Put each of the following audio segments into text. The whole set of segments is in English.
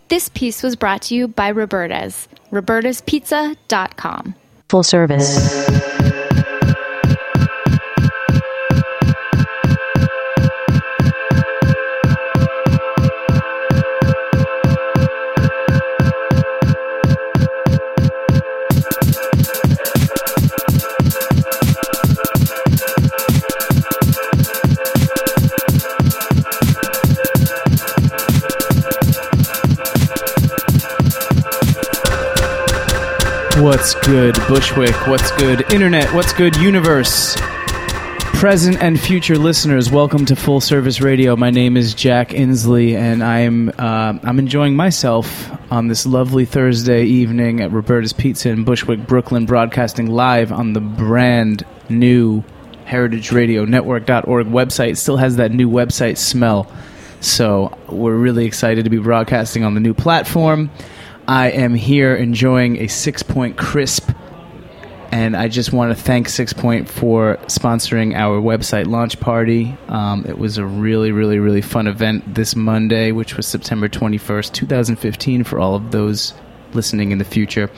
This piece was brought to you by Roberta's, robertaspizza.com. Full service. What's good, Bushwick? What's good, Internet? What's good, Universe? Present and future listeners, welcome to Full Service Radio. My name is Jack Inslee, and I'm enjoying myself on this lovely Thursday evening at Roberta's Pizza in Bushwick, Brooklyn, broadcasting live on the brand new heritageradionetwork.org website. It still has that new website smell, so we're really excited to be broadcasting on the new platform. I am here enjoying a 6 Point crisp, and I just want to thank 6 Point for sponsoring our website launch party. It was a really, really, really fun event this Monday, which was September 21st, 2015, for all of those listening in the future.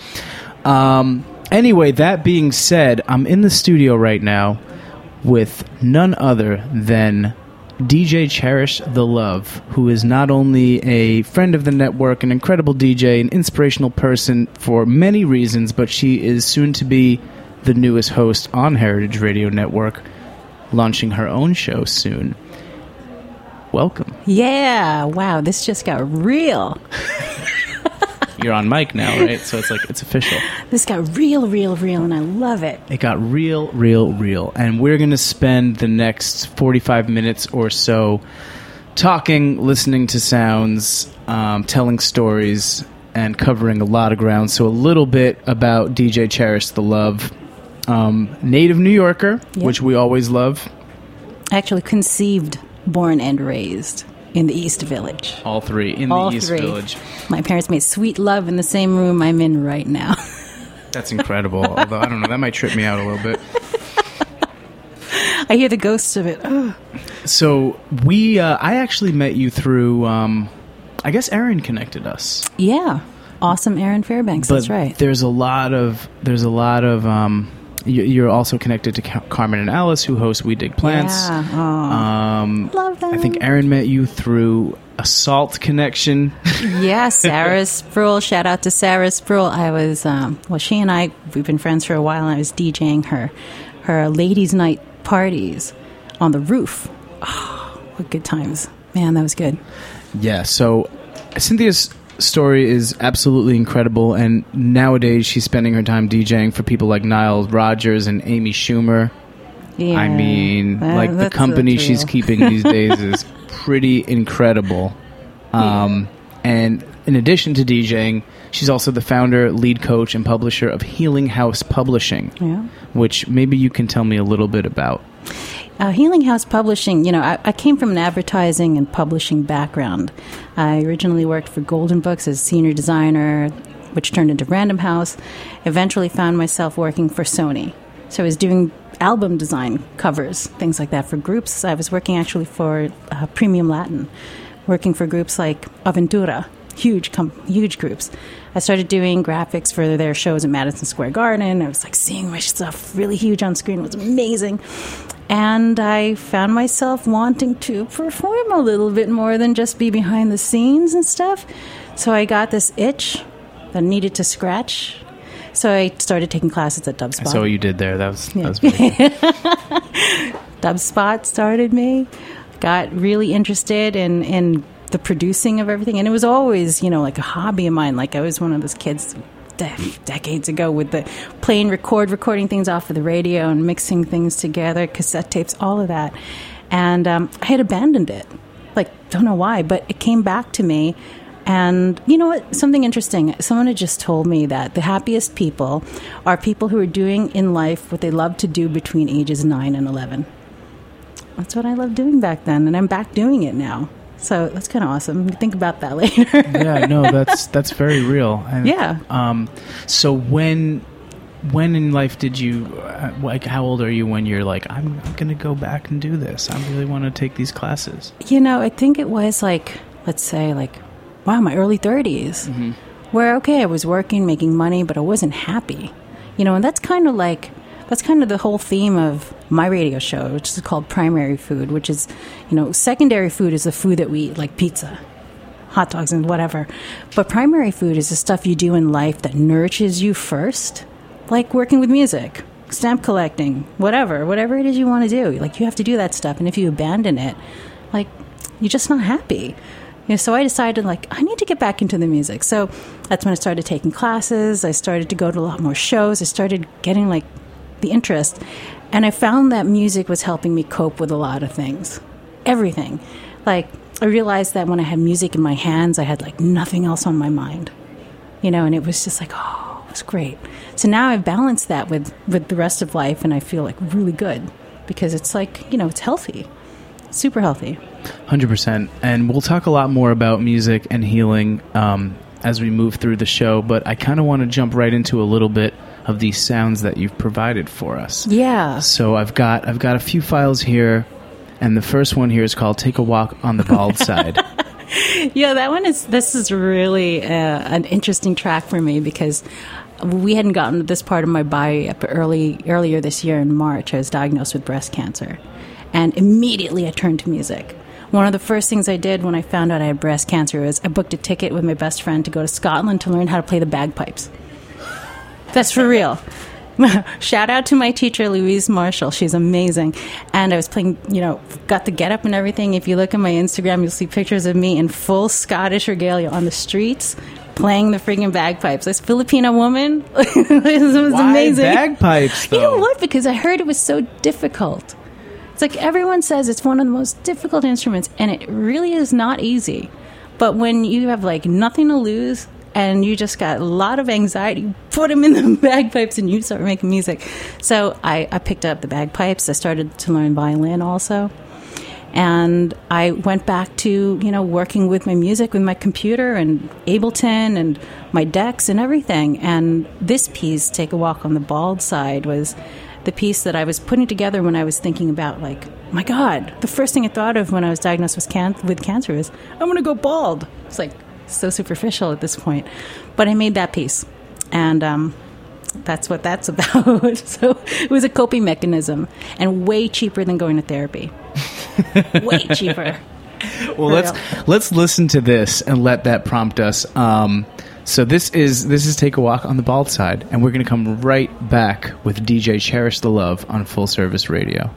Anyway, that being said, I'm in the studio right now with none other than DJ Cherish the Love, who is not only a friend of the network, an incredible DJ, an inspirational person for many reasons, but she is soon to be the newest host on Heritage Radio Network, launching her own show soon. Welcome. Yeah, wow, this just got real. You're on mic now, right? So it's official. This got real, and I love it. It got real. And we're going to spend the next 45 minutes or so talking, listening to sounds, telling stories, and covering a lot of ground. So a little bit about DJ Cherish the Love. Native New Yorker, yep, which we always love. Actually conceived, born, and raised in the East Village. All three in the East Village. My parents made sweet love in the same room I'm in right now. That's incredible. Although, I don't know, that might trip me out a little bit. I hear the ghosts of it. Ugh. So, I actually met you through, I guess Aaron connected us. Yeah. Awesome Aaron Fairbanks, but that's right. There's a lot of you're also connected to Carmen and Alice, who host We Dig Plants. Yeah. Love them. I think Aaron met you through a Salt connection. Yeah, Sarah Sproul. Shout out to Sarah Sproul. I was, she and I, we've been friends for a while, and I was DJing her ladies' night parties on the roof. Oh, what good times. Man, that was good. Yeah, so Cynthia's story is absolutely incredible, and nowadays she's spending her time DJing for people like Nile Rodgers and Amy Schumer. Yeah, I mean, like, the company she's keeping these days is pretty incredible. And in addition to DJing, she's also the founder, lead coach, and publisher of Healing House Publishing, which maybe you can tell me a little bit about. Healing House Publishing, I came from an advertising and publishing background. I originally worked for Golden Books as senior designer, which turned into Random House. Eventually found myself working for Sony. So I was doing album design covers, things like that for groups. I was working actually for Premium Latin, working for groups like Aventura, huge groups. I started doing graphics for their shows at Madison Square Garden. I was like seeing my stuff really huge on screen. It was amazing. And I found myself wanting to perform a little bit more than just be behind the scenes and stuff. So I got this itch that needed to scratch. So I started taking classes at Dubspot. I saw what you did there. That was very good. Dubspot started me. Got really interested in the producing of everything. And it was always, like a hobby of mine. Like I was one of those kids decades ago with the playing recording things off of the radio and mixing things together, cassette tapes, all of that. And I had abandoned it. Don't know why, but it came back to me. And you know what? Something interesting. Someone had just told me that the happiest people are people who are doing in life what they love to do between ages 9 and 11. That's what I loved doing back then, and I'm back doing it now. So that's kind of awesome. Think about that later. Yeah, no, that's very real. And, yeah. So when in life did you, how old are you when you're like, I'm going to go back and do this? I really want to take these classes. I think it was let's say my early 30s, where, okay, I was working, making money, but I wasn't happy. And that's kind of the whole theme of my radio show, which is called Primary Food, which is, secondary food is the food that we eat, like pizza, hot dogs, and whatever. But primary food is the stuff you do in life that nourishes you first, like working with music, stamp collecting, whatever it is you want to do. Like, you have to do that stuff. And if you abandon it, like, you're just not happy. So I decided, like, I need to get back into the music. So that's when I started taking classes. I started to go to a lot more shows. I started getting, like, the interest. And I found that music was helping me cope with a lot of things. Everything. Like, I realized that when I had music in my hands, I had, like, nothing else on my mind. And it was just like, oh, it was great. So now I've balanced that with the rest of life, and I feel, like, really good. Because it's like, it's healthy. Super healthy. 100%. And we'll talk a lot more about music and healing as we move through the show, but I kind of want to jump right into a little bit of these sounds that you've provided for us. Yeah. So I've got a few files here, and the first one here is called Take a Walk on the Bald Side. Yeah, this is really an interesting track for me, because we hadn't gotten to this part of my bio earlier this year in March. I was diagnosed with breast cancer. And immediately I turned to music. One of the first things I did when I found out I had breast cancer was I booked a ticket with my best friend to go to Scotland to learn how to play the bagpipes. That's for real. Shout out to my teacher, Louise Marshall. She's amazing. And I was playing, got the get up and everything. If you look at my Instagram, you'll see pictures of me in full Scottish regalia on the streets playing the friggin' bagpipes. This Filipino woman. It was Why amazing. Bagpipes, though? You know what? Because I heard it was so difficult. It's like everyone says it's one of the most difficult instruments, and it really is not easy. But when you have, like, nothing to lose and you just got a lot of anxiety, put them in the bagpipes and you start making music. So I picked up the bagpipes. I started to learn violin also. And I went back to, working with my music, with my computer and Ableton and my decks and everything. And this piece, Take a Walk on the Bald Side, was the piece that I was putting together when I was thinking about, like, my God, the first thing I thought of when I was diagnosed with cancer is, I'm going to go bald. It's like so superficial at this point. But I made that piece. And that's what that's about. So it was a coping mechanism, and way cheaper than going to therapy. Way cheaper. Well, let's listen to this and let that prompt us. So this is Take a Walk on the Bald Side, and we're going to come right back with DJ Cherish the Love on Full Service Radio.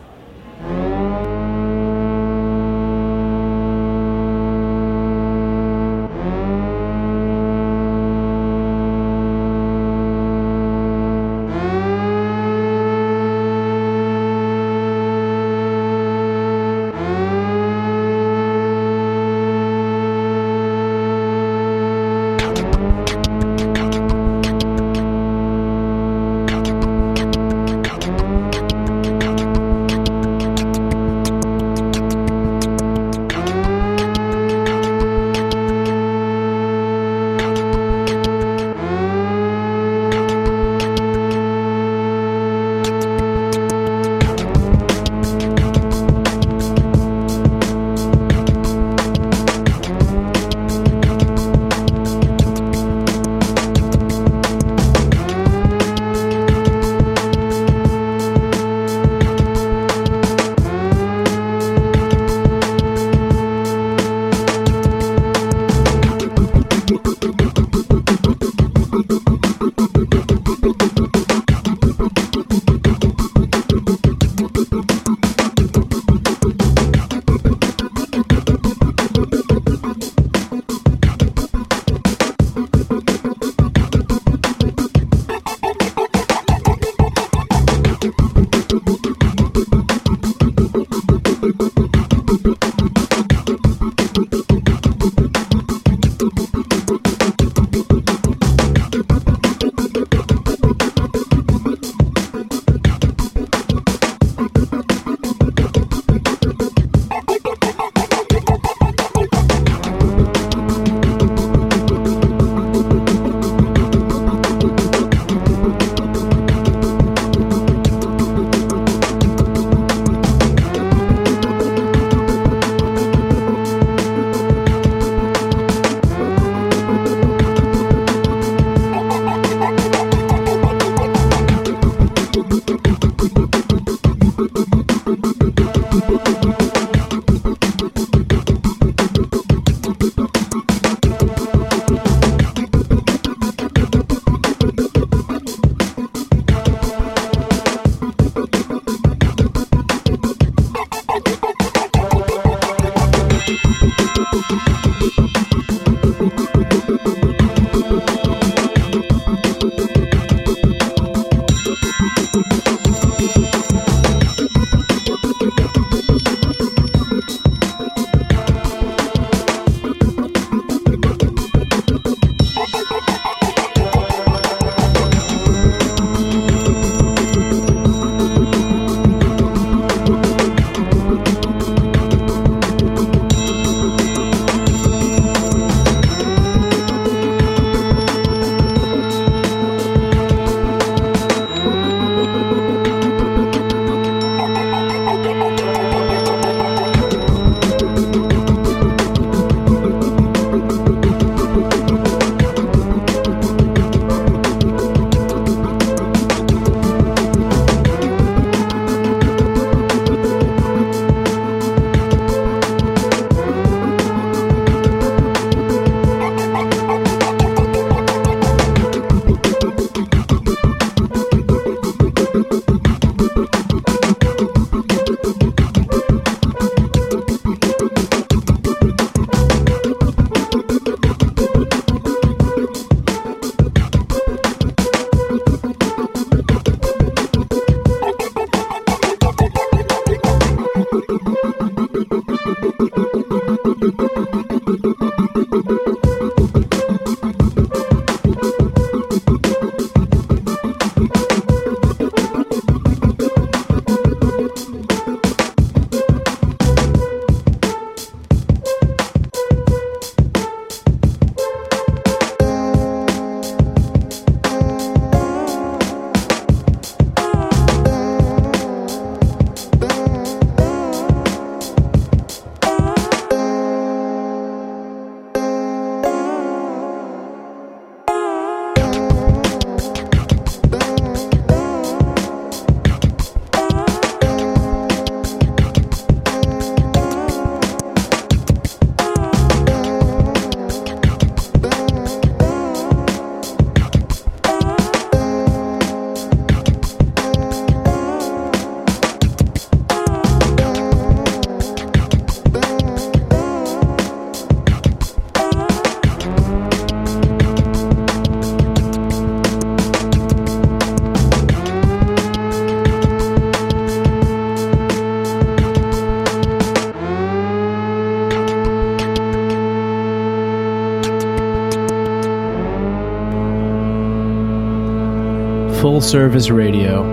Full Service Radio.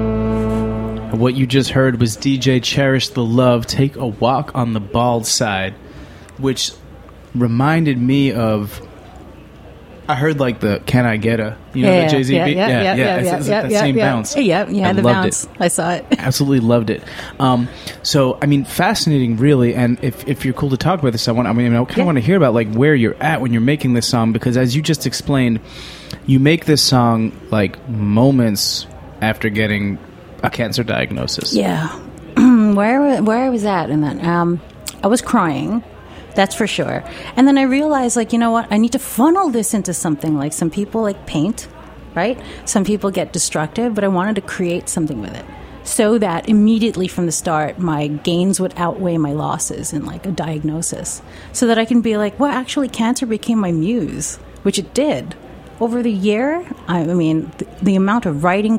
And what you just heard was DJ Cherish the Love, Take a Walk on the Bald Side, which reminded me of, I heard like the Can I Get A, you know, the Jay-Z beat? It's that same bounce. Yeah, I the loved bounce. it. I saw it. Absolutely loved it. So, I mean, fascinating, really. And if you're cool to talk about this, I kind of want to hear about like where you're at when you're making this song, because as you just explained, you make this song like moments after getting a cancer diagnosis. Yeah, where I was at in that, I was crying. That's for sure. And then I realized, like, you know what? I need to funnel this into something. Like, some people like paint, right? Some people get destructive, but I wanted to create something with it so that immediately from the start, my gains would outweigh my losses in like a diagnosis, so that I can be like, well, actually, cancer became my muse, which it did. Over the year, I mean, the amount of writing,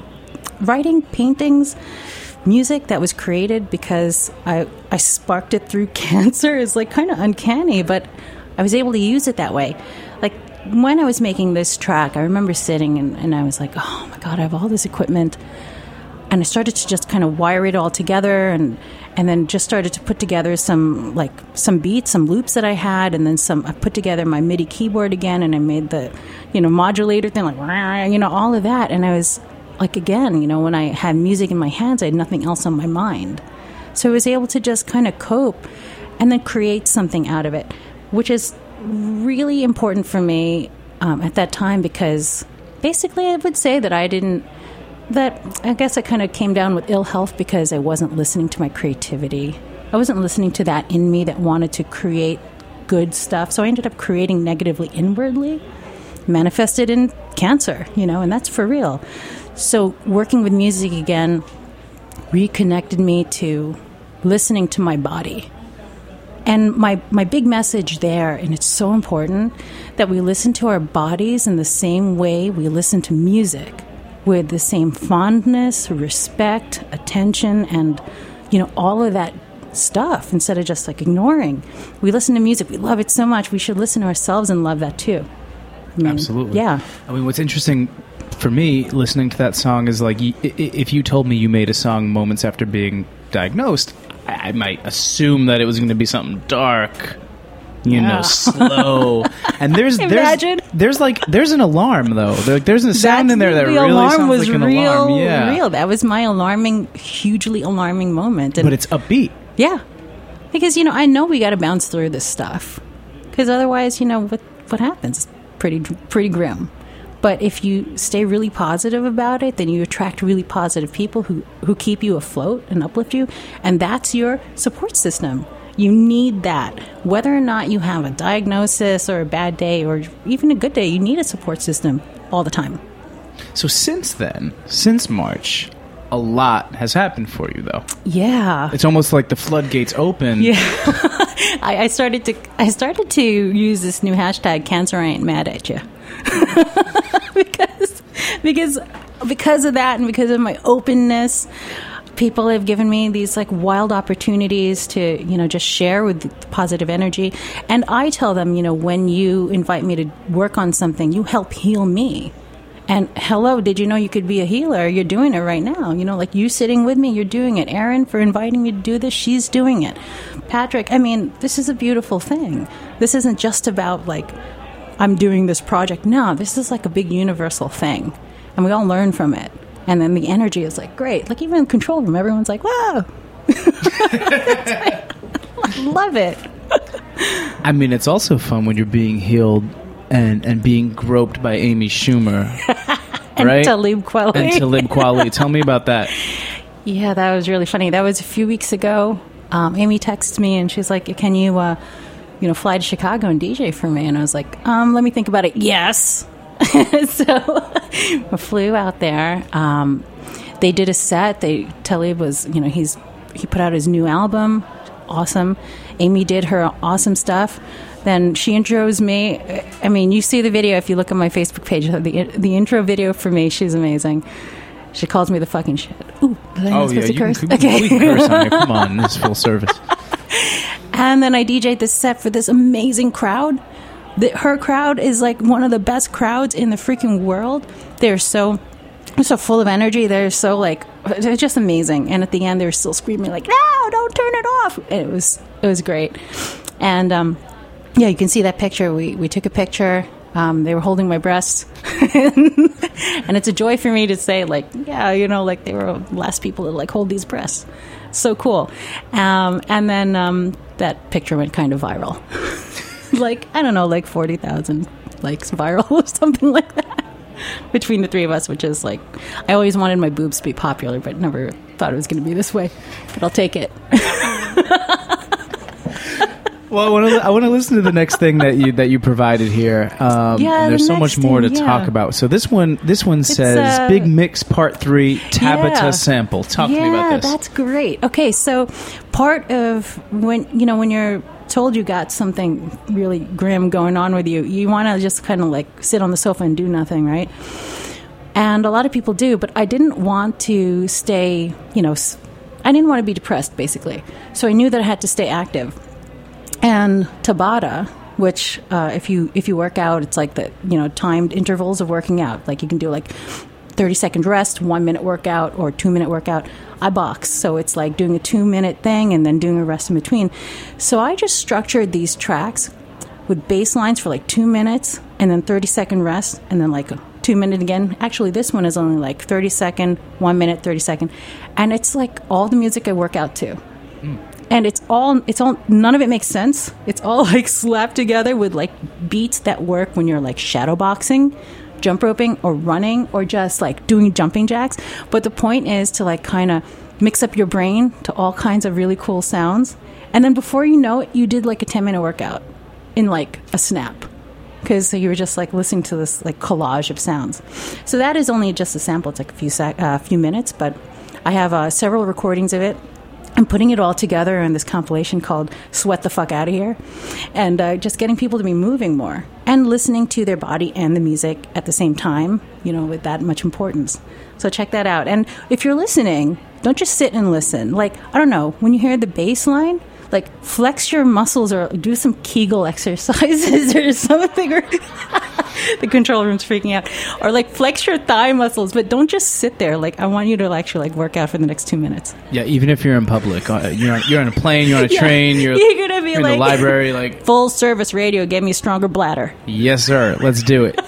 paintings, music that was created because I sparked it through cancer is like kind of uncanny, but I was able to use it that way. Like when I was making this track, I remember sitting and I was like, oh my God, I have all this equipment. And I started to just kind of wire it all together and then just started to put together some beats, some loops that I had, and then I put together my MIDI keyboard again, and I made the, modulator thing, like, all of that. And I was like, again, when I had music in my hands, I had nothing else on my mind. So I was able to just kind of cope and then create something out of it, which is really important for me at that time, because basically I would say that I guess I kind of came down with ill health because I wasn't listening to my creativity. I wasn't listening to that in me that wanted to create good stuff. So I ended up creating negatively inwardly, manifested in cancer, and that's for real. So working with music again reconnected me to listening to my body And my big message there, and it's so important, that we listen to our bodies in the same way we listen to music, with the same fondness, respect, attention, and, all of that stuff, instead of just like ignoring. We listen to music, we love it so much, we should listen to ourselves and love that too. Absolutely. Yeah. I mean, what's interesting for me listening to that song is like, if you told me you made a song moments after being diagnosed, I might assume that it was going to be something dark, slow. And there's an alarm though. There's a sound in there that really sounds like an alarm. Yeah, real. That was my hugely alarming moment. But it's upbeat. Yeah, because I know we got to bounce through this stuff, because otherwise, what happens? Pretty grim. But if you stay really positive about it, then you attract really positive people who keep you afloat and uplift you, and that's your support system. You need that. Whether or not you have a diagnosis or a bad day or even a good day, you need a support system all the time. So since March, a lot has happened for you, though. Yeah. It's almost like the floodgates open. Yeah. I started to use this new hashtag, Cancer I Ain't Mad at You. because of that, and because of my openness, people have given me these like wild opportunities to just share with positive energy. And I tell them, when you invite me to work on something, you help heal me. And hello, did you know you could be a healer? You're doing it right now. Like you sitting with me, you're doing it. Erin, for inviting me to do this, she's doing it. Patrick, this is a beautiful thing. This isn't just about like, I'm doing this project. No, this is like a big universal thing. And we all learn from it. And then the energy is like, great. Like even in the control room, everyone's like, wow. I love it. I mean, it's also fun when you're being healed and being groped by Amy Schumer. And right? Talib Kweli. Tell me about that. Yeah, that was really funny. That was a few weeks ago. Amy texted me and she's like, can you, fly to Chicago and DJ for me? And I was like, let me think about it. Yes. So I flew out there. They did a set. Talib was, he put out his new album. Awesome. Amy did her awesome stuff. Then she intros me. I mean, you see the video if you look at my Facebook page. The intro video for me, she's amazing. She calls me the fucking shit. Ooh, was I supposed to curse? Okay. We can curse on here. Come on, this is full service. And then I DJ'd this set for this amazing crowd. Her crowd is like one of the best crowds in the freaking world. They're so full of energy. They're just amazing. And at the end, they were still screaming like, "No, don't turn it off!" And it was great. And yeah, you can see that picture. We took a picture. They were holding my breasts, and it's a joy for me to say, like, yeah, like they were the last people to like hold these breasts. So cool. And then that picture went kind of viral. Like, I don't know, like 40,000 likes viral or something like that between the three of us, which is like, I always wanted my boobs to be popular, but never thought it was going to be this way. But I'll take it. Well, I want to listen to the next thing that you provided here. There's so much more to talk about. So this one says Big Mix Part 3 Tabata sample. Talk to me about this. Yeah, that's great. Okay, so part of when you're told you got something really grim going on with you, you want to just kind of like sit on the sofa and do nothing, right? And a lot of people do, but I didn't want to stay, I didn't want to be depressed, basically. So I knew that I had to stay active. And Tabata, which if you work out, it's like the timed intervals of working out. Like you can do like 30-second rest, 1 minute workout, or 2 minute workout. I box, so it's like doing a 2 minute thing and then doing a rest in between. So I just structured these tracks with bass lines for like 2 minutes and then 30-second rest and then like a 2 minute again. Actually, this one is only like 30-second, 1 minute, 30-second, and it's like all the music I work out to. And it's all, none of it makes sense. It's all like slapped together with like beats that work when you're like shadow boxing, jump roping, or running, or just like doing jumping jacks. But the point is to like kind of mix up your brain to all kinds of really cool sounds. And then before you know it, you did like a 10-minute workout in like a snap. Because you were just like listening to this like collage of sounds. So that is only just a sample. It's like a few minutes, but I have several recordings of it. and putting it all together in this compilation called Sweat the Fuck Out of Here, and just getting people to be moving more and listening to their body and the music at the same time, with that much importance. So check that out. And if you're listening, don't just sit and listen. Like, I don't know, when you hear the bass line, like, flex your muscles or do some Kegel exercises or something. Or the control room's freaking out. Or, like, flex your thigh muscles, but don't just sit there. Like, I want you to actually, like, work out for the next 2 minutes. Yeah, even if you're in public. You're on a plane, you're on a train, you're going to be you're like, in the library. Like, full service radio, get me a stronger bladder. Yes, sir. Let's do it.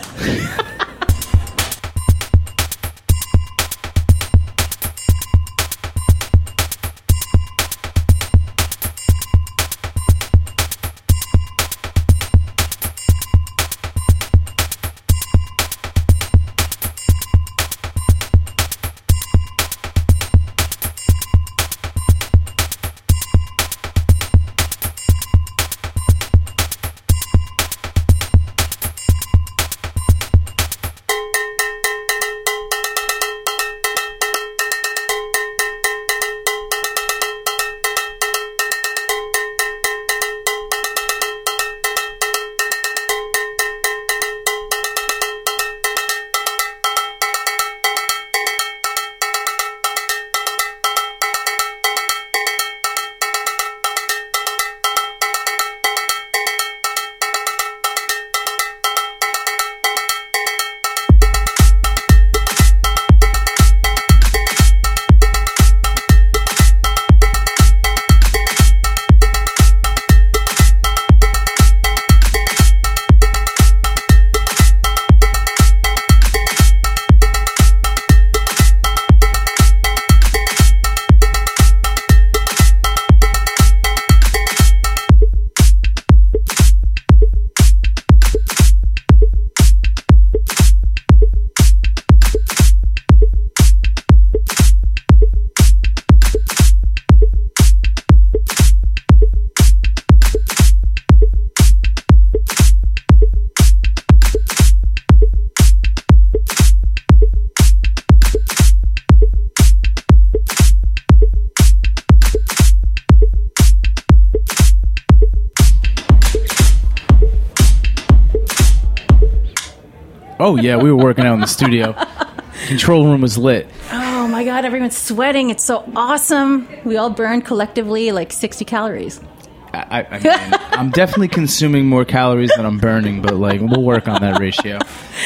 Oh, yeah, we were working out in the studio. Control room was lit. Oh, my God, everyone's sweating. It's so awesome. We all burned collectively like 60 calories. I mean, I'm definitely consuming more calories than I'm burning, but, like, we'll work on that ratio.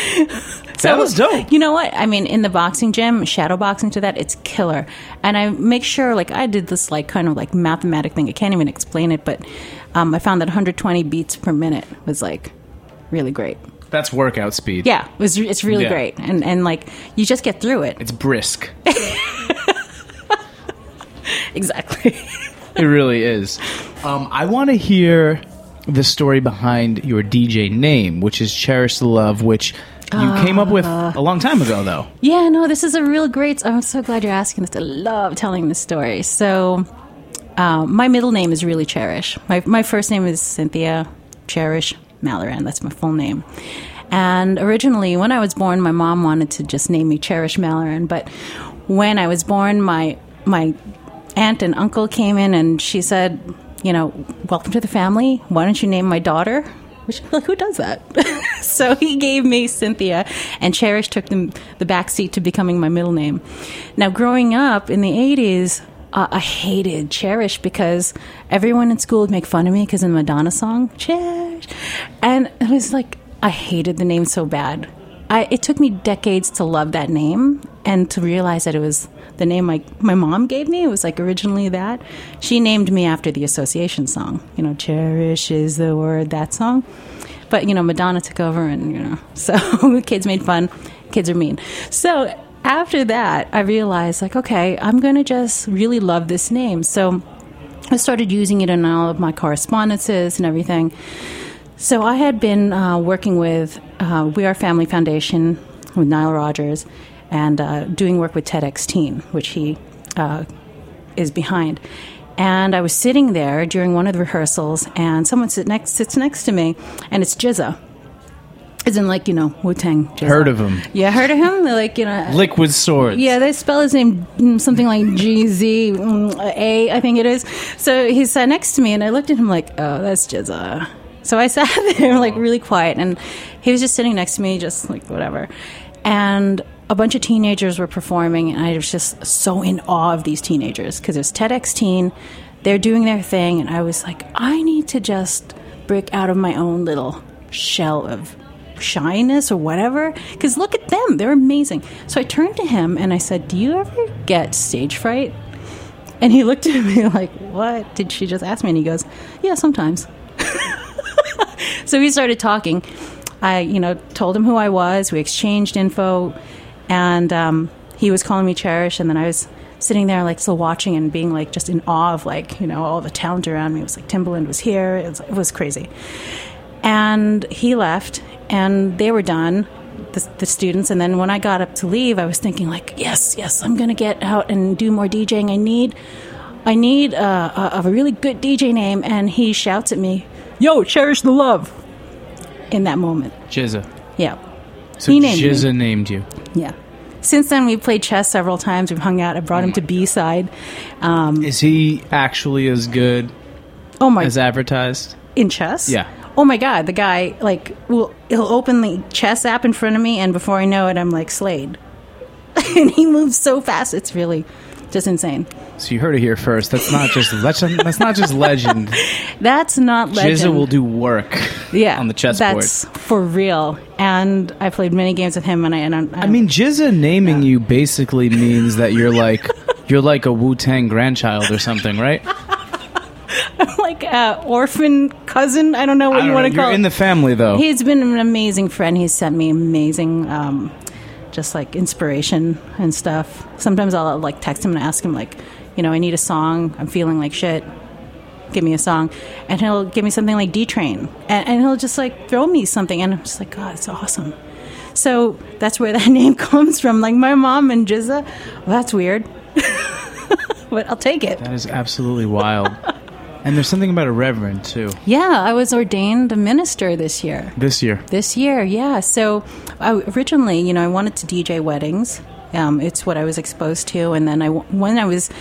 That was dope. You know what? I mean, in the boxing gym, shadow boxing to that, it's killer. And I make sure, like, I did this, like, kind of, like, mathematic thing. I can't even explain it, but I found that 120 beats per minute was, like, really great. That's workout speed. Yeah, it's really great. And, like, you just get through it. It's brisk. Exactly. It really is. I want to hear the story behind your DJ name, which is Cherish the Love, which you came up with a long time ago, though. Yeah, no, this is a real great... I'm so glad you're asking this. I love telling this story. So, my middle name is really Cherish. My first name is Cynthia Cherish Malloran. That's my full name. And originally, when I was born, my mom wanted to just name me Cherish Malloran. But when I was born, my aunt and uncle came in and she said, you know, welcome to the family. Why don't you name my daughter? Which, like, who does that? So he gave me Cynthia, and Cherish took the back seat to becoming my middle name. Now, growing up in the 80s, I hated Cherish because everyone in school would make fun of me because of the Madonna song, Cherish. And it was like, I hated the name so bad. It took me decades to love that name and to realize that it was the name my mom gave me. It was like originally that. She named me after the Association song. You know, cherish is the word, that song. But, you know, Madonna took over and, you know, so kids made fun. Kids are mean. So after that, I realized, like, okay, I'm going to just really love this name. So I started using it in all of my correspondences and everything. So I had been working with We Are Family Foundation with Nile Rodgers and doing work with TEDx Teen, which he is behind. And I was sitting there during one of the rehearsals, and someone sits next to me, and it's Jizza. As in, like, Wu-Tang. Heard of him. Yeah, heard of him? They're like, Liquid Swords. Yeah, they spell his name something like GZA, I think it is. So he sat next to me, and I looked at him like, oh, that's Jizza. So I sat there, like, really quiet, and he was just sitting next to me, just, like, whatever. And a bunch of teenagers were performing, and I was just so in awe of these teenagers, because it was TEDx Teen. They're doing their thing, and I was like, I need to just break out of my own little shell of shyness or whatever, because look at them, they're amazing. So I turned to him and I said, do you ever get stage fright? And he looked at me like, what did she just ask me? And he goes, yeah, sometimes. So we started talking. I told him who I was. We exchanged info, and he was calling me Cherish, and then I was sitting there like still watching and being like just in awe of like all the talent around me. It was like Timbaland was here. It was crazy. And he left, and they were done, the students. And then when I got up to leave, I was thinking like, yes, I'm going to get out and do more DJing. I need a really good DJ name. And he shouts at me, yo, Cherish the Love, in that moment. Jizza. Yeah. So Jizza named you. Yeah. Since then, we've played chess several times. We've hung out. I brought him to B-side. Is he actually as good as advertised? In chess? Yeah. Oh my God, the guy, like, he'll open the chess app in front of me, and before I know it, I'm like slayed. And he moves so fast, it's really just insane. So you heard it here first. That's not just legend. That's not legend. Jizza will do work on the chessboard. That's for real. And I played many games with him, and I mean, Jizza naming you basically means that you're like a Wu-Tang grandchild or something, right? I'm like an orphan cousin. I don't know what you want to call it. You're in the family, though. He's been an amazing friend. He's sent me amazing, just like inspiration and stuff. Sometimes I'll like text him and ask him like, I need a song. I'm feeling like shit. Give me a song. And he'll give me something like D-Train. And he'll just like throw me something. And I'm just like, God, it's awesome. So that's where that name comes from. Like my mom and Jizza. Well, that's weird. But I'll take it. That is absolutely wild. And there's something about a reverend, too. Yeah, I was ordained a minister this year. This year, yeah. So originally, I wanted to DJ weddings. It's what I was exposed to. And then when I was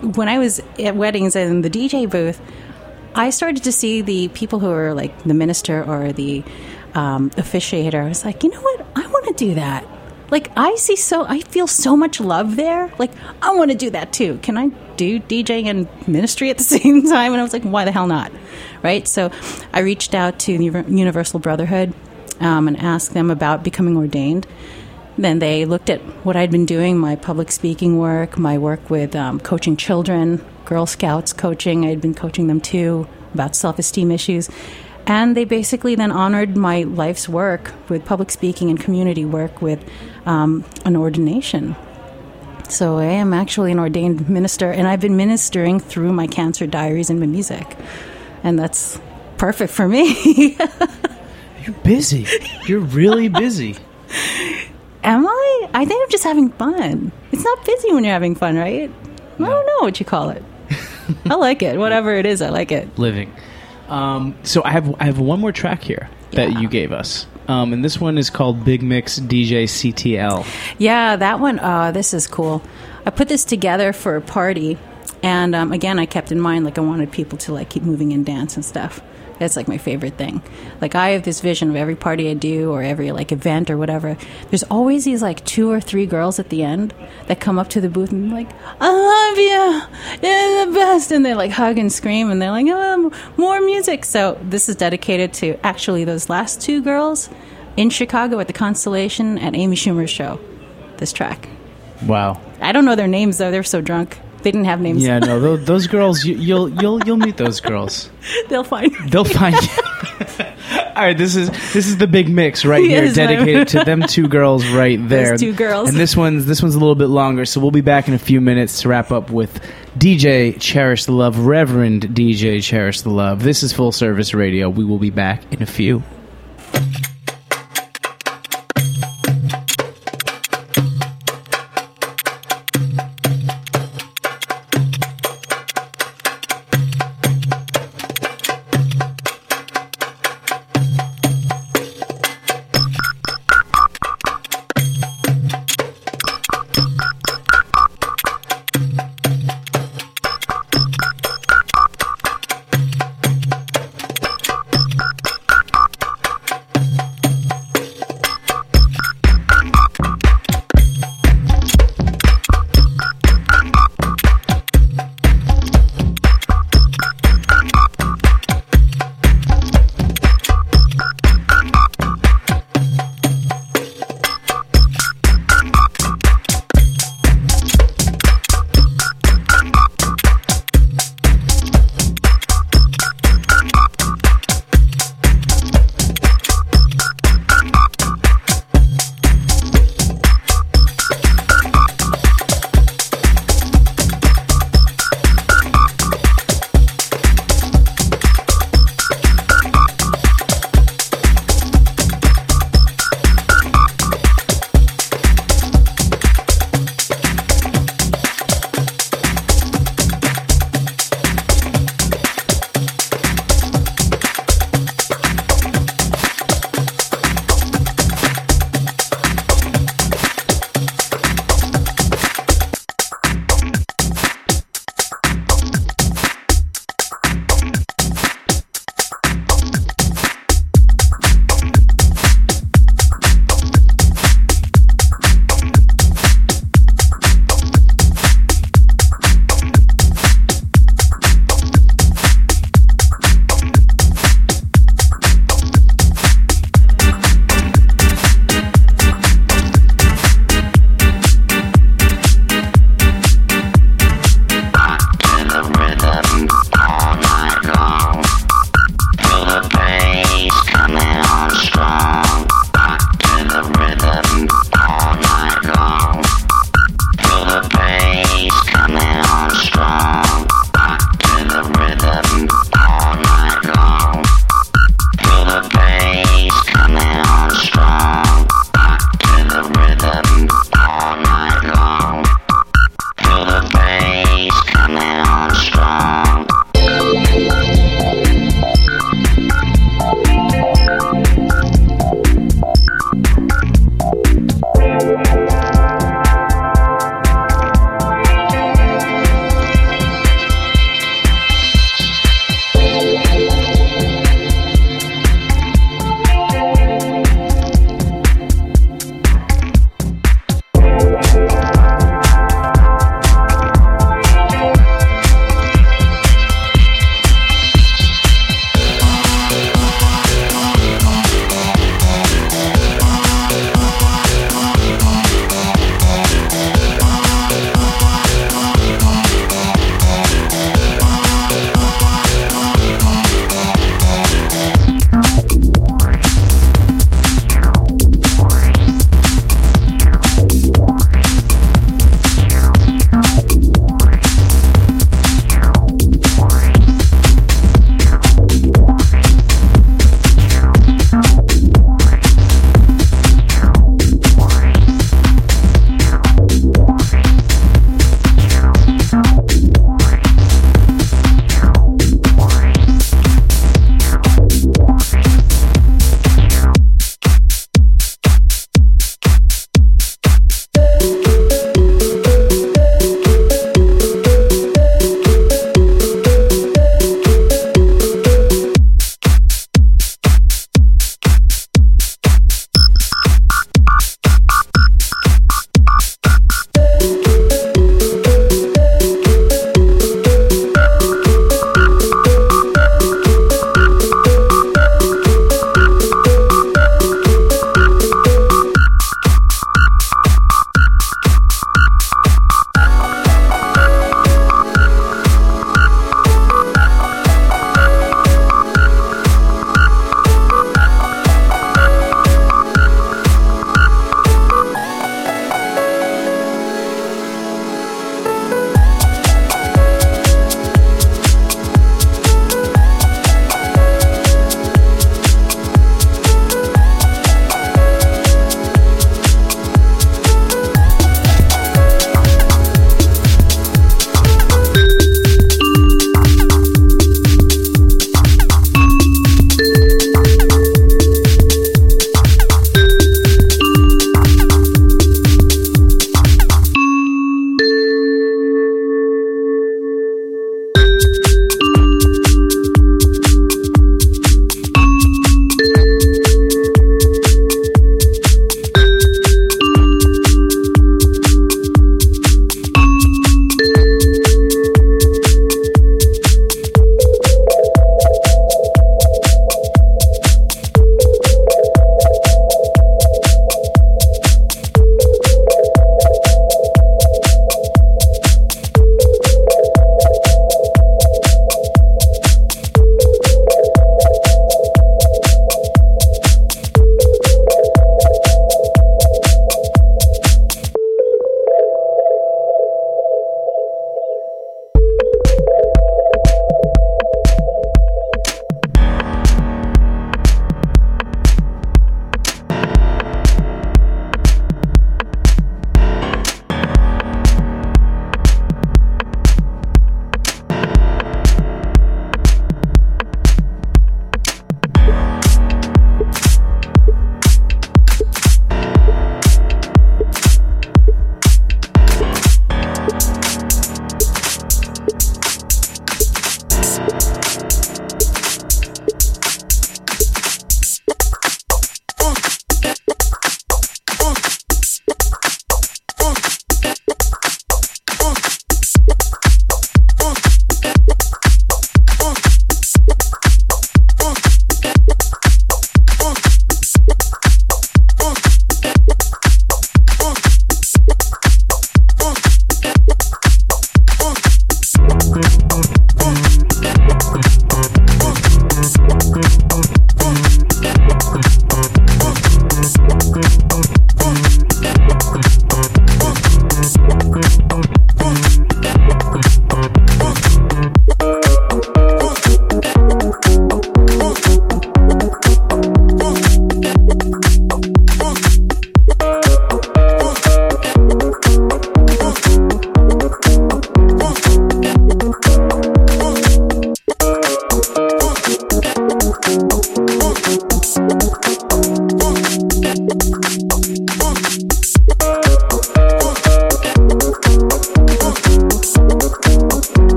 at weddings and the DJ booth, I started to see the people who are like the minister or the officiator. I was like, you know what? I want to do that. Like, I feel so much love there. Like, I want to do that too. Can I do DJing and ministry at the same time? And I was like, why the hell not? Right? So I reached out to the Universal Brotherhood and asked them about becoming ordained. Then they looked at what I'd been doing, my public speaking work, my work with coaching children, Girl Scouts coaching. I'd been coaching them too about self-esteem issues. And they basically then honored my life's work with public speaking and community work with an ordination. So I am actually an ordained minister, and I've been ministering through my cancer diaries and my music. And that's perfect for me. You're busy. You're really busy. Am I? I think I'm just having fun. It's not busy when you're having fun, right? No. I don't know what you call it. I like it. Whatever it is, I like it. Living. So I have one more track here that you gave us. And this one is called Big Mix DJ CTL. Yeah, that one, this is cool. I put this together for a party. And again, I kept in mind, like, I wanted people to like keep moving and dance and stuff. That's like my favorite thing. Like, I have this vision of every party I do or every like event or whatever. There's always these like 2 or 3 girls at the end that come up to the booth and like, I love you, you're the best. And they like hug and scream and they're like, oh, more music. So this is dedicated to actually those last 2 girls in Chicago at the Constellation at Amy Schumer's show. This track. Wow. I don't know their names though. They're so drunk. They didn't have names. Yeah, no, those girls. You'll meet those girls. They'll find you. All right, this is the Big Mix right here, dedicated to them 2 girls right there. Those 2 girls. And this one's a little bit longer, so we'll be back in a few minutes to wrap up with DJ Cherish the Love, Reverend DJ Cherish the Love. This is Full Service Radio. We will be back in a few.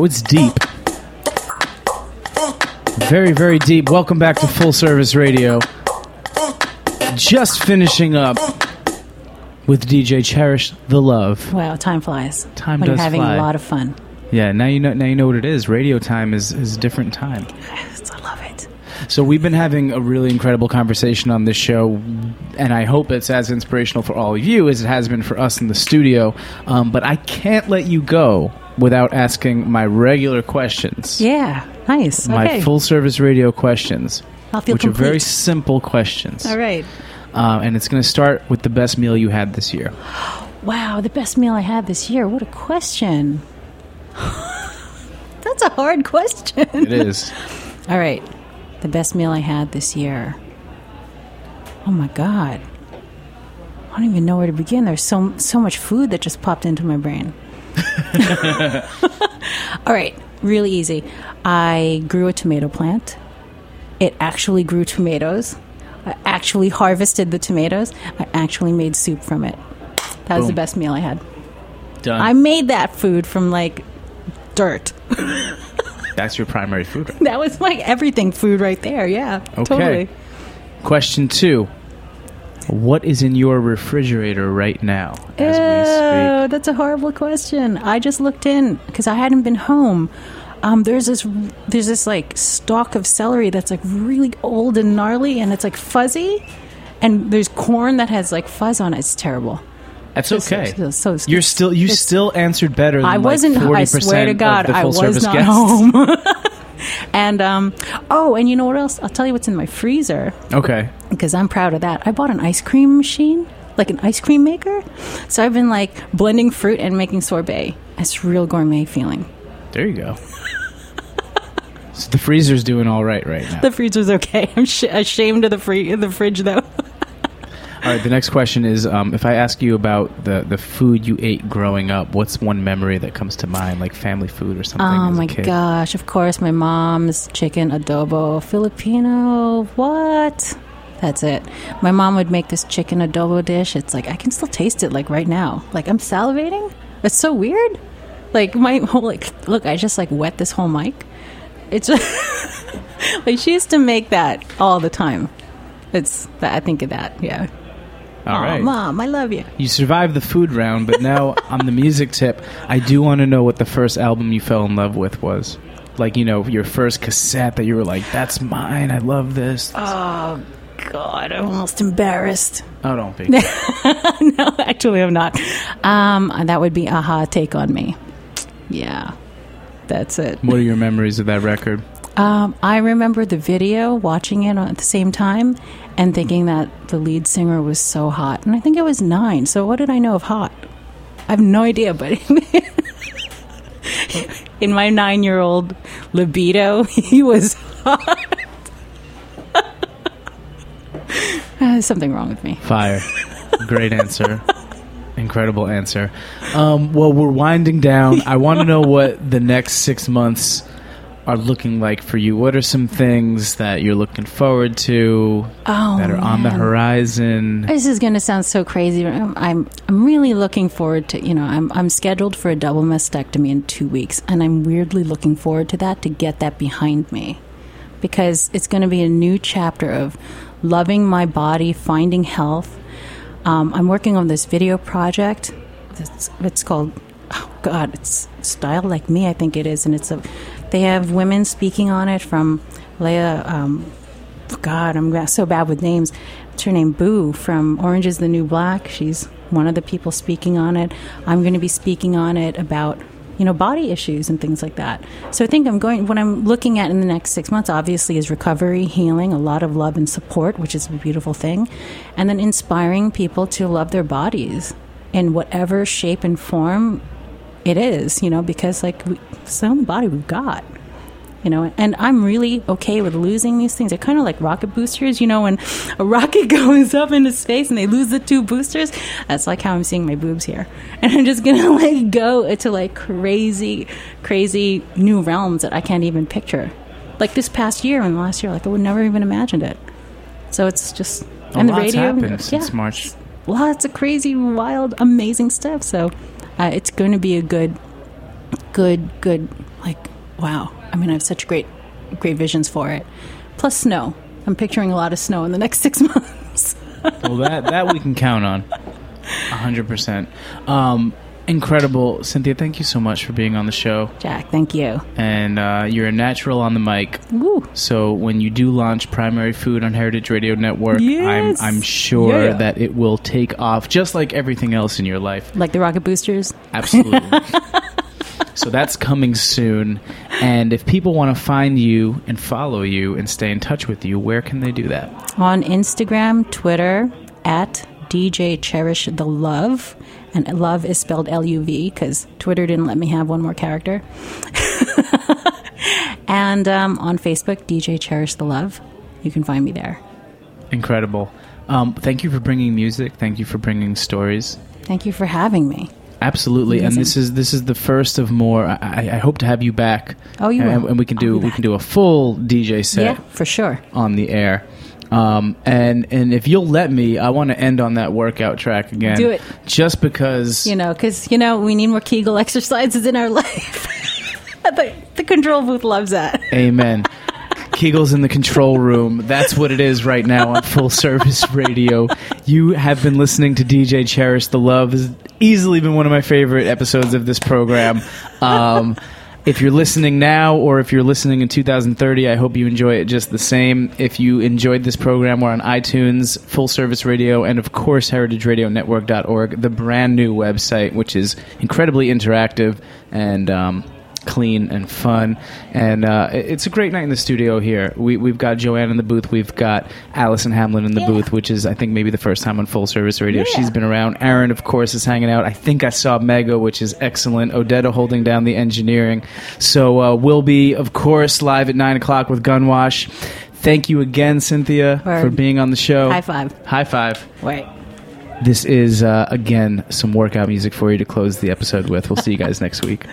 Oh, it's deep. Very, very deep. Welcome back to Full Service Radio. Just finishing up with DJ Cherish the Love. Wow, time flies. Time when does you're having fly. a lot of fun. Yeah, now you know what it is. Radio time is a different time. Yes, I love it. So we've been having a really incredible conversation on this show, and I hope it's as inspirational for all of you as it has been for us in the studio. But I can't let you go without asking my regular questions. Yeah, nice. My Okay. full service radio questions, I'll feel which complete. are very simple questions. All right. And it's going to start with the best meal you had this year. Wow, the best meal I had this year. What a question. That's a hard question. It is. All right. The best meal I had this year. Oh my God. I don't even know where to begin. There's so much food that just popped into my brain. All right. Really easy. I grew a tomato plant. It actually grew tomatoes. I actually harvested the tomatoes. I actually made soup from it. That was the Boom. best meal I had. Done. I made that food from like dirt. That's your primary food. Right? That was like everything food right there. Yeah, Okay. totally. Question 2. What is in your refrigerator right now as we speak? That's a horrible question. I just looked in because I hadn't been home. There's this like stalk of celery that's like really old and gnarly, and it's like fuzzy. And there's corn that has like fuzz on it. It's terrible. That's okay. So You still answered better than I wasn't. like 40% I swear to God, of the I full was service not guests. home. And and you know what else? I'll tell you what's in my freezer Okay. because I'm proud of that. I bought an ice cream machine, like an ice cream maker. So I've been like blending fruit and making sorbet. It's real gourmet feeling. There you go. So the freezer's doing all right now. The freezer's okay. I'm ashamed of the fridge though. All right, the next question is, if I ask you about the food you ate growing up, what's one memory that comes to mind, like family food or something Oh as my a kid? gosh, of course, my mom's chicken adobo. Filipino, what? That's it. My mom would make this chicken adobo dish. It's like, I can still taste it like right now. Like I'm salivating. It's so weird. Like my whole, like, look, I just like wet this whole mic. It's like she used to make that all the time. I think of that, yeah. All right. Mom, I love you. You survived the food round, but now on the music tip, I do want to know what the first album you fell in love with was. Like, you know, your first cassette that you were like, that's mine, I love this. Oh, God, I'm almost embarrassed. Oh, don't be. No, actually, I'm not. That would be Aha, Take On Me. Yeah, that's it. What are your memories of that record? I remember the video, watching it at the same time, and thinking that the lead singer was so hot. And I think I was 9, so what did I know of hot? I have no idea, but in my 9-year-old libido, he was hot. There's something wrong with me. Fire. Great answer. Incredible answer. Well, we're winding down. I want to know what the next 6 months are looking like for you. What are some things that you're looking forward to that are on the horizon? This is going to sound so crazy. I'm really looking forward to, I'm scheduled for a double mastectomy in 2 weeks, and I'm weirdly looking forward to that, to get that behind me, because it's going to be a new chapter of loving my body, finding health. I'm working on this video project. It's called, oh God, it's Style Like Me, I think it is, and they have women speaking on it from Leia, God, I'm so bad with names. What's her name? Boo from Orange is the New Black. She's one of the people speaking on it. I'm going to be speaking on it about, body issues and things like that. So I think what I'm looking at in the next 6 months, obviously, is recovery, healing, a lot of love and support, which is a beautiful thing. And then inspiring people to love their bodies in whatever shape and form it is, because it's the only body we've got, and I'm really okay with losing these things. They're kind of like rocket boosters, when a rocket goes up into space and they lose the 2 boosters. That's like how I'm seeing my boobs here. And I'm just going to go into crazy, crazy new realms that I can't even picture. Like this past year and last year, I would never even imagined it. So it's just, and the radio happened since March. Lots of crazy, wild, amazing stuff. So it's going to be a good Like, wow. I mean, I have such great visions for it. Plus snow. I'm picturing a lot of snow in the next 6 months. Well, that we can count on. 100%. Incredible. Cynthia, thank you so much for being on the show. Jack, thank you. And you're a natural on the mic. Woo. So when you do launch Primary Food on Heritage Radio Network, yes. I'm sure that it will take off just like everything else in your life. Like the Rocket Boosters? Absolutely. So that's coming soon. And if people want to find you and follow you and stay in touch with you, where can they do that? On Instagram, Twitter, at DJ Cherish the Love. And love is spelled L-U-V because Twitter didn't let me have one more character. And on Facebook, DJ Cherish the Love. You can find me there. Incredible. Thank you for bringing music. Thank you for bringing stories. Thank you for having me. Absolutely. Amazing. And this is the first of more. I hope to have you back. Oh, you will. And we can do a full DJ set. Yeah, for sure. On the air. And if you'll let me, I want to end on that workout track again. Do it. Just because... because we need more Kegel exercises in our life. The control booth loves that. Amen. Kegel's in the control room. That's what it is right now on Full Service Radio. You have been listening to DJ Cherish the Love. This has easily been one of my favorite episodes of this program. If you're listening now or if you're listening in 2030, I hope you enjoy it just the same. If you enjoyed this program, we're on iTunes, Full Service Radio, and of course, heritageradionetwork.org, the brand new website, which is incredibly interactive and clean and fun. And it's a great night in the studio here. We've got Joanne in the booth. We've got Allison Hamlin in the booth, which is, I think, maybe the first time on Full Service Radio. Yeah. She's been around. Aaron, of course, is hanging out. I think I saw Mega, which is excellent. Odetta holding down the engineering. So we'll be, of course, live at 9 o'clock with Gunwash. Thank you again, Cynthia, for being on the show. High five. High five. Wait. This is, again, some workout music for you to close the episode with. We'll see you guys next week.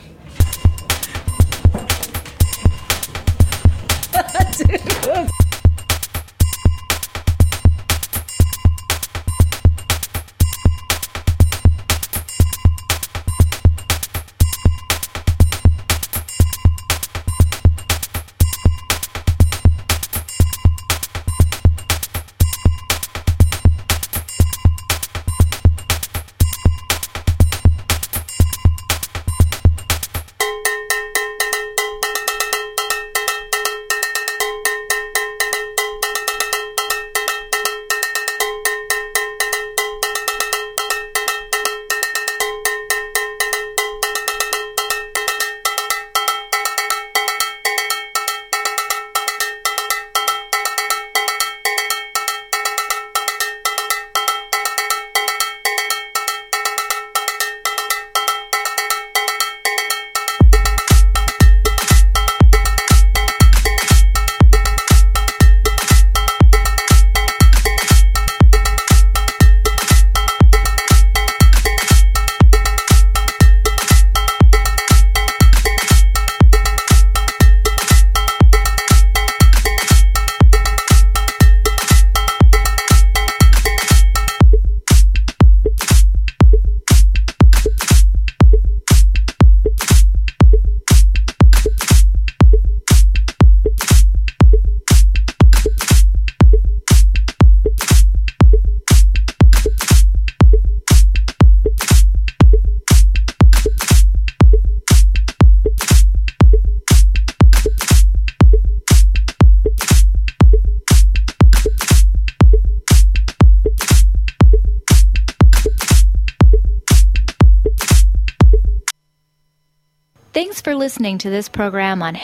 Thanks for listening to this program on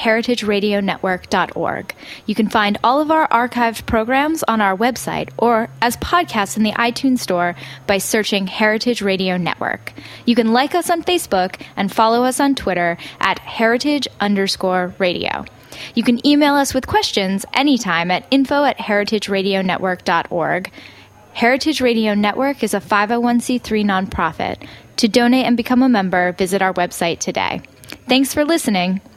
heritageradionetwork.org. You can find all of our archived programs on our website or as podcasts in the iTunes Store by searching Heritage Radio Network. You can like us on Facebook and follow us on Twitter at heritage_radio. You can email us with questions anytime at info@heritageradionetwork.org. Heritage Radio Network is a 501c3 nonprofit. To donate and become a member, visit our website today. Thanks for listening.